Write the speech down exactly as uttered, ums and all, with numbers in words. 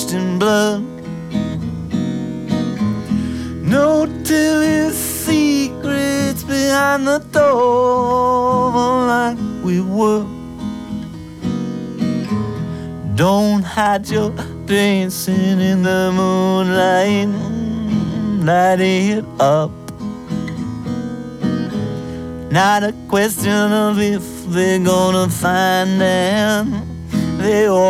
drenched in blood. No telling secrets behind the door like we were. Don't hide your dancing in the moonlight, light it up. Not a question of if they're gonna find them. They all